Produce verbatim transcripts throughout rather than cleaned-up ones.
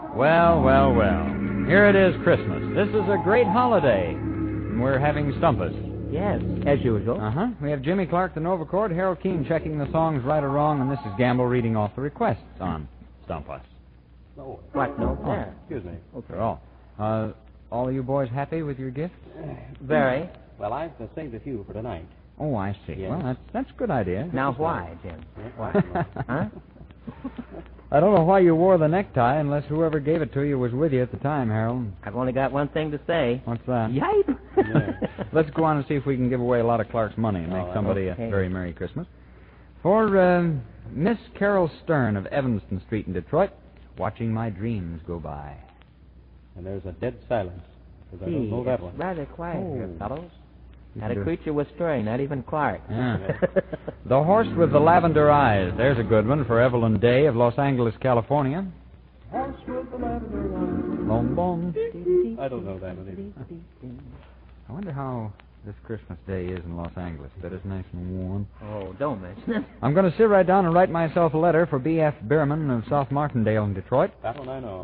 Well, well, well. Here it is, Christmas. This is a great holiday. And we're having Stump Us. Yes, as usual. Uh-huh. We have Jimmy Clark, the Nova Chord, Harold Keene checking the songs right or wrong, and this is Gamble reading off the requests on Stump Us. Oh. What? No, Oh, there. excuse me. Okay. All. Uh, all of you boys happy with your gifts? Very. Well, I've uh, saved a few for tonight. Oh, I see. Yes. Well, that's that's a good idea. Now, why, Jim? Why? Huh? I don't know why you wore the necktie unless whoever gave it to you was with you at the time, Harold. I've only got one thing to say. What's that? Yipe! Yeah. Let's go on and see if we can give away a lot of Clark's money and make Oh, somebody okay. a very Merry Christmas. For uh, Miss Carol Stern of Evanston Street in Detroit, watching my dreams go by. And there's a dead silence, because I Gee, don't know that it's one. rather quiet Oh. here, fellows. You Not can a do- creature was stirring, not even Clark. Yeah. The Horse with the Lavender Eyes. There's a good one for Evelyn Day of Los Angeles, California. Horse with the lavender eyes. Bom, bom. I don't know that one either. I wonder how this Christmas Day is in Los Angeles. Bet it's nice and warm. Oh, don't mention it. I'm going to sit right down and write myself a letter for B F Bierman of South Martindale in Detroit. That one I know.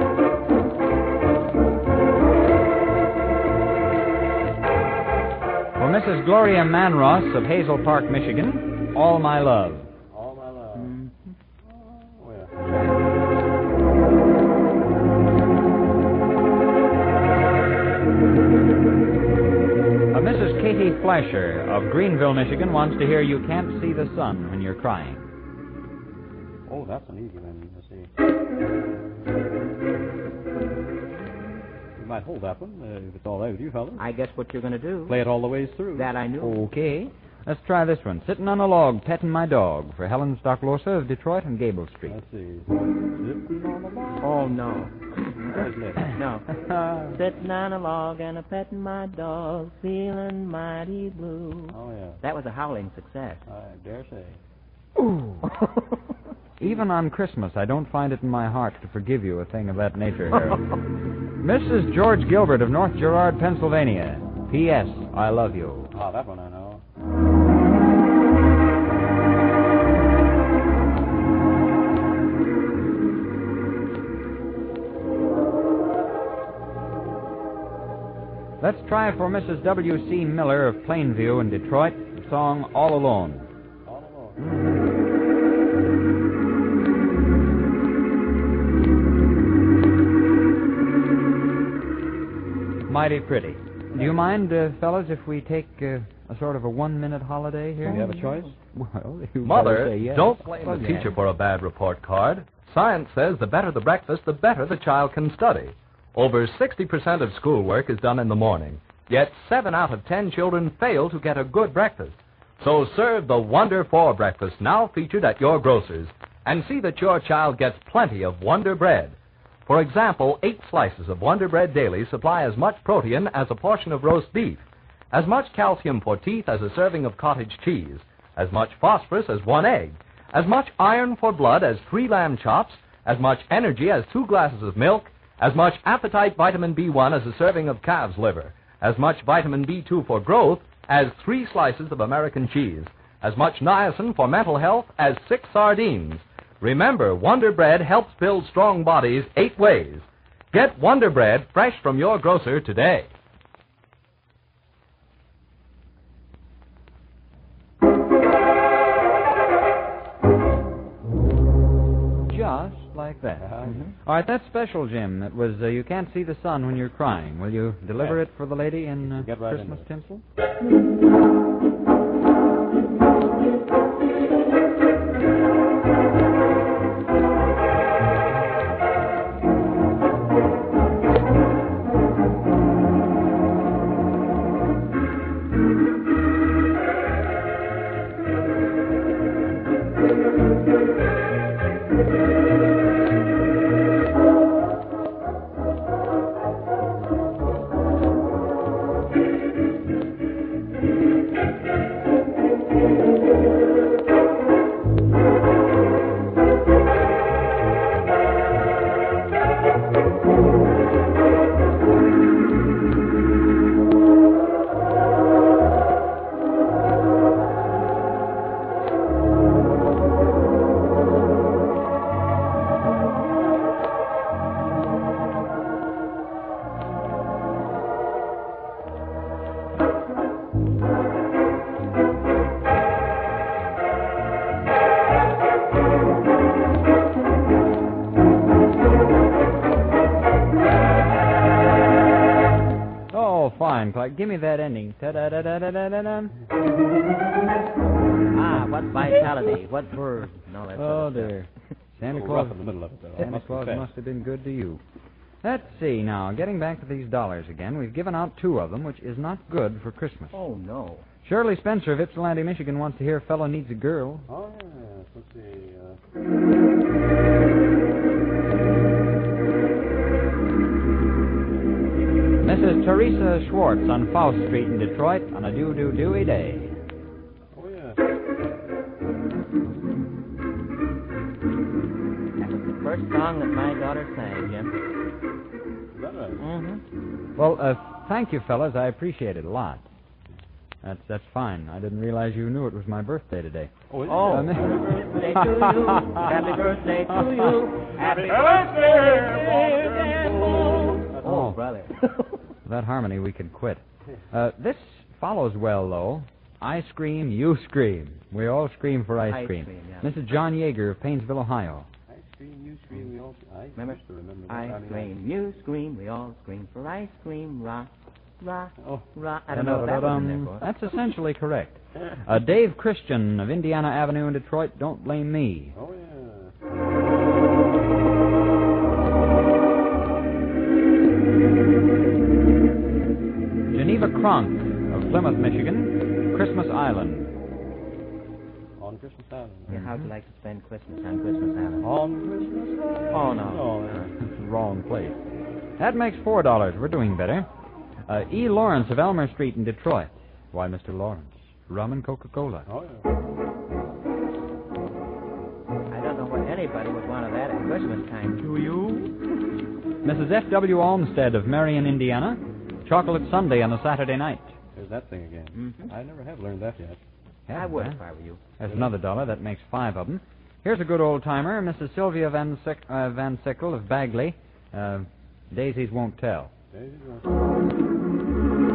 For Missus Gloria Manross of Hazel Park, Michigan, all my love. All my love. Mm-hmm. Oh, yeah. A Missus Katie Fleischer of Greenville, Michigan, wants to hear You Can't See the Sun When You're Crying. Oh, that's an easy one. Let's see. You might hold that one, uh, if it's all right with you, fellas. I guess what you're going to do. Play it all the ways through. That I knew. Okay. Let's try this one. Sitting on a log, petting my dog, for Helen Stocklosa of Detroit and Gable Street. Let's see. Sitting on the log. Oh, no. Isn't it? No. Sitting on a log and a petting my dog, feeling mighty blue. Oh, yeah. That was a howling success. I dare say. Ooh. Even on Christmas, I don't find it in my heart to forgive you a thing of that nature, Harold. Missus George Gilbert of North Girard, Pennsylvania. P S. I love you. Ah, that one I know. Let's try for Missus W C Miller of Plainview in Detroit, the song All Alone. All alone. Mighty pretty. Do you mind, uh, fellas, if we take uh, a sort of a one-minute holiday here? Do you have a choice? Well, you Mother, better say yes. don't blame Well, the yeah. teacher for a bad report card. Science says the better the breakfast, the better the child can study. Over sixty percent of schoolwork is done in the morning, yet seven out of ten children fail to get a good breakfast. So serve the Wonder four breakfast now featured at your grocer's and see that your child gets plenty of Wonder bread. For example, eight slices of Wonder Bread daily supply as much protein as a portion of roast beef, as much calcium for teeth as a serving of cottage cheese, as much phosphorus as one egg, as much iron for blood as three lamb chops, as much energy as two glasses of milk, as much appetite vitamin B one as a serving of calf's liver, as much vitamin B two for growth as three slices of American cheese, as much niacin for mental health as six sardines. Remember, Wonder Bread helps build strong bodies eight ways. Get Wonder Bread fresh from your grocer today. Just like that. Uh-huh. All right, that's special, Jim. It was uh, You Can't See the Sun When You're Crying. Will you deliver Yes. it for the lady in uh, Get right Christmas into tinsel? fine, Clark. Give me that ending. Ta-da-da-da-da-da-da. Ah, what vitality, what verb. No, that's Oh, not dear. Santa A little Claus, rough in the middle of it, though. I Santa must Claus confess. must have been good to you. Let's see now. Getting back to these dollars again, we've given out two of them, which is not good for Christmas. Oh, no. Shirley Spencer of Ypsilanti, Michigan, wants to hear "Fellow Needs a Girl." Oh, yes. Let's see. Uh... Missus Teresa Schwartz on Faust Street in Detroit on a doo-doo-dooey day. Oh, yeah. That was the first song that my daughter sang, Jim. Is that right? Mm-hmm. Well, uh, thank you, fellas. I appreciate it a lot. That's that's fine. I didn't realize you knew it was my birthday today. Oh, is it? Oh, Um, happy birthday to you. Happy birthday to you. Happy birthday, Oh. Oh, brother. That harmony we could quit. Uh, this follows well, though. I scream, you scream. We all scream for ice, Ice cream. cream, yeah. Missus John Yeager of Painesville, Ohio. Ice cream, you scream, we all... I Remember? used to remember that. Ice cream, you scream, we all scream for ice cream. Rah, rah, Oh. rah. I don't know what that was in there for. That's essentially correct. Uh, Dave Christian of Indiana Avenue in Detroit, don't blame me. Oh, yeah. Geneva Kronk of Plymouth, Michigan, Christmas Island. On Christmas Island. Yeah, how'd you like to spend Christmas on Christmas Island? On Christmas Island. Oh, no. Oh, yeah. It's the wrong place. That makes four dollars. We're doing better. Uh, E. Lawrence of Elmer Street in Detroit. Why, Mister Lawrence? Rum and Coca-Cola. Oh, yeah. I don't know what anybody would want of that at Christmas time. Do you? Missus F W. Olmsted of Marion, Indiana. Chocolate sundae on a Saturday night. There's that thing again. Mhm. I never have learned that yet. I would if I were you. There's another dollar. That makes five of them. Here's a good old-timer, Missus Sylvia Van, Sick, uh, Van Sickle of Bagley. Uh, daisies won't tell. There you go.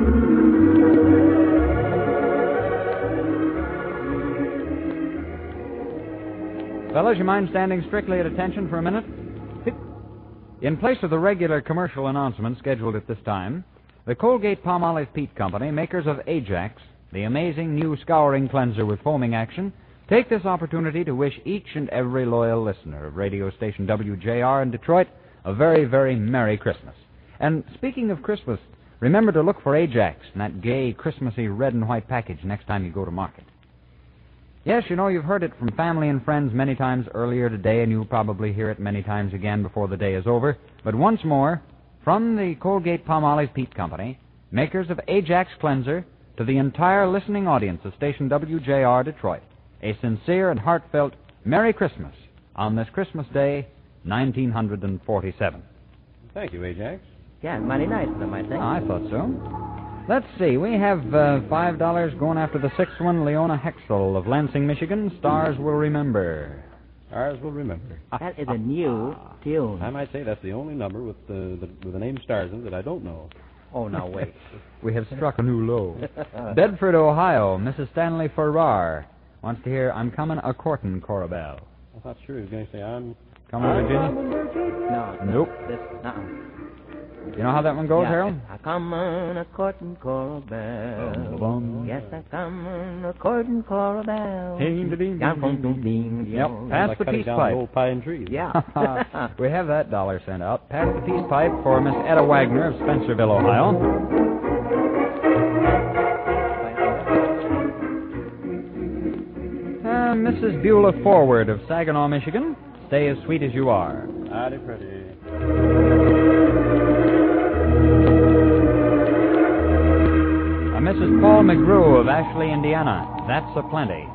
Fellas, you mind standing strictly at attention for a minute? In place of the regular commercial announcement scheduled at this time, the Colgate-Palmolive Peat Company, makers of Ajax, the amazing new scouring cleanser with foaming action, take this opportunity to wish each and every loyal listener of radio station W J R in Detroit a very, very Merry Christmas. And speaking of Christmas, remember to look for Ajax in that gay, Christmassy red and white package next time you go to market. Yes, you know, you've heard it from family and friends many times earlier today, and you'll probably hear it many times again before the day is over. But once more, from the Colgate-Palmolive Peat Company, makers of Ajax Cleanser, to the entire listening audience of station W J R Detroit, a sincere and heartfelt Merry Christmas on this Christmas Day, nineteen forty-seven. Thank you, Ajax. Yeah, mighty nice of them, I think. I thought so. Let's see. We have uh, five dollars going after the sixth one, Leona Hexel of Lansing, Michigan. Stars will remember. Ours will remember. That is a new tune. I might say that's the only number with the, the with the name stars in it that I don't know. Oh, now wait. We have struck a new low. Bedford, Ohio. Missus Stanley Farrar wants to hear "I'm Comin' a Courtin' Corabelle." I thought sure he was going to say I'm Coming, Virginia? No. Nope. This, uh-uh. You know how that one goes, Yeah. Harold? I come on a courting coral bell. Bum. Yes, I come on a courting coral bell. Ding, da, ding, Down, ding, ding, ding, ding, Yep. ding. Pass like the cutting peace down pipe. the old pine trees. Yeah. We have that dollar sent out. Pass the peace pipe for Miss Etta Wagner of Spencerville, Ohio. Uh, Missus Beulah Forward of Saginaw, Michigan. Stay as sweet as you are. Mighty pretty. Uh, Missus Paul McGrew of Ashley, Indiana. That's a plenty.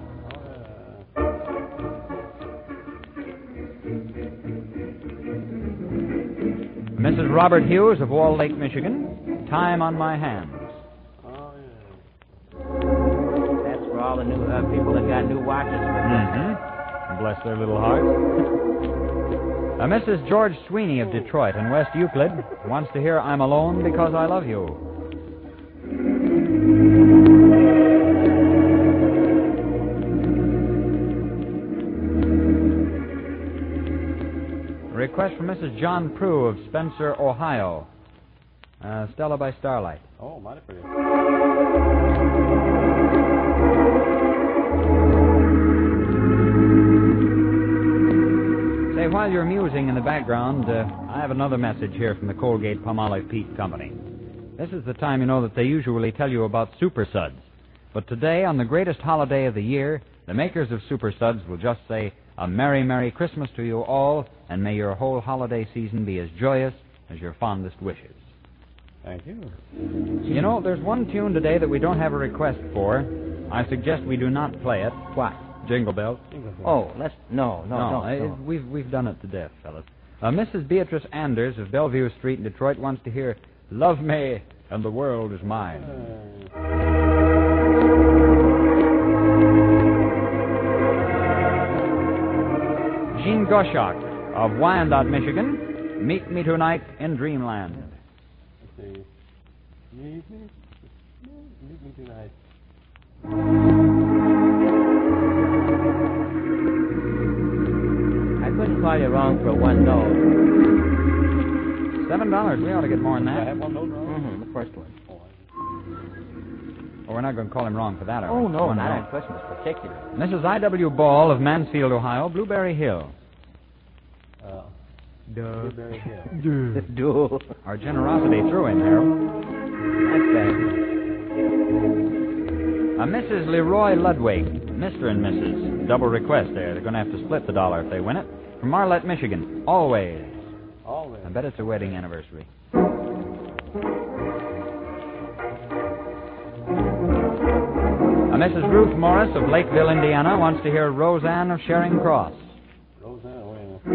Missus Robert Hughes of Wall Lake, Michigan. Time on my hands. Oh, yeah. That's for all the new uh, people that got new watches for Mm-hmm. Bless their little hearts. Uh, Missus George Sweeney of Detroit and West Euclid wants to hear "I'm Alone Because I Love You." A request from Missus John Prue of Spencer, Ohio. Uh, Stella by Starlight. Oh, mighty pretty. Say, while you're musing in the background, uh, I have another message here from the Colgate Palmolive Peak Company. This is the time, you know, that they usually tell you about Super Suds. But today, on the greatest holiday of the year, the makers of Super Suds will just say, a Merry, Merry Christmas to you all, and may your whole holiday season be as joyous as your fondest wishes. Thank you. You know, there's one tune today that we don't have a request for. I suggest we do not play it. What? Jingle Bells. Oh, let's... No, no, no. No, I- no. We've, we've done it to death, fellas. Uh, Missus Beatrice Anders of Bellevue Street in Detroit wants to hear Love Me and the World is Mine. Jean Goshak of Wyandotte, Michigan, Meet Me Tonight in Dreamland. Let's see. Meet me, meet me tonight. I couldn't call you wrong for one note. Seven dollars. We ought to get more than Do I that. have one note wrong? Mm-hmm, the first one. Oh, Well, we're not going to call him wrong for that, are we? Oh, no, One not note. on Christmas particular. Missus I W Ball of Mansfield, Ohio, Blueberry Hill. I... Uh, Duh. Blueberry Hill. Do. Our generosity threw him, Harold. That's bad. Uh, Missus Leroy Ludwig, Mister and Missus Double request there. They're going to have to split the dollar if they win it. From Marlette, Michigan. Always. Always. I bet it's a wedding anniversary. Uh, Missus Ruth Morris of Lakeville, Indiana, wants to hear Roseanne of Charing Cross. Roseanne, wait a minute.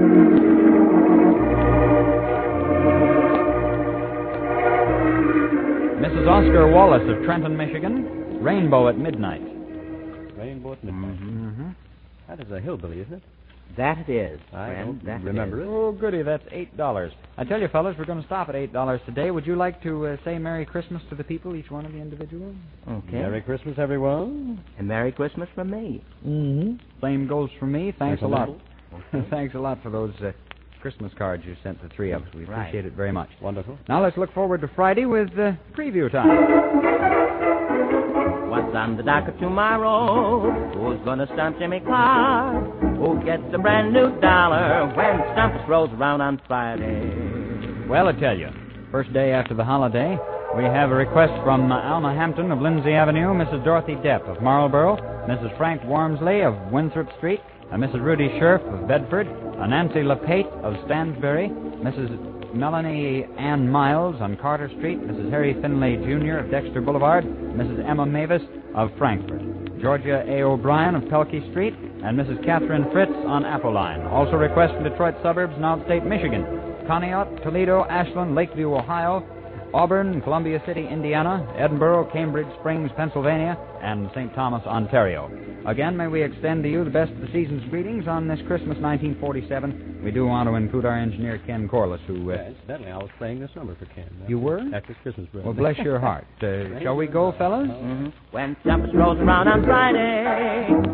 Missus Oscar Wallace of Trenton, Michigan, Rainbow at Midnight. Rainbow at Midnight. Mm-hmm. That is a hillbilly, isn't it? That it is, I friend. don't That remember it. it. Oh, goody, that's eight dollars. I tell you, fellas, we're going to stop at eight dollars today. Would you like to uh, say Merry Christmas to the people, each one of the individuals? Okay. Merry Christmas, everyone. And Merry Christmas from me. Mm-hmm. Same goes for me. Thanks a lot. Okay. Thanks a lot for those uh, Christmas cards you sent the three of us. We Right. appreciate it very much. Wonderful. Now let's look forward to Friday with uh, preview time. What's on the docket tomorrow? Who's gonna stump Jimmy Clark? Who gets a brand new dollar when Stumpus rolls around on Friday? Well, I tell you, first day after the holiday, we have a request from uh, Alma Hampton of Lindsay Avenue, Missus Dorothy Depp of Marlborough, Missus Frank Wormsley of Winthrop Street, uh, Missus Rudy Scherf of Bedford, uh, Nancy LePate of Stansbury, Missus Melanie Ann Miles on Carter Street, Missus Harry Finlay Junior of Dexter Boulevard, Missus Emma Mavis of Frankfurt, Georgia A. O'Brien of Pelkey Street, and Missus Catherine Fritz on Apple-Line. Also requests from Detroit suburbs and outstate Michigan, Conneaut, Toledo, Ashland, Lakeview, Ohio, Auburn, Columbia City, Indiana, Edinburgh, Cambridge Springs, Pennsylvania, and Saint Thomas, Ontario. Again, may we extend to you the best of the season's greetings on this Christmas nineteen forty-seven. We do want to include our engineer, Ken Corliss, who... Uh, Yeah, incidentally, I was playing this number for Ken. You were? After his Christmas break. well, bless your heart. Uh, shall we go, fellas? Mm-hmm. When Stumpus rolls around on Friday,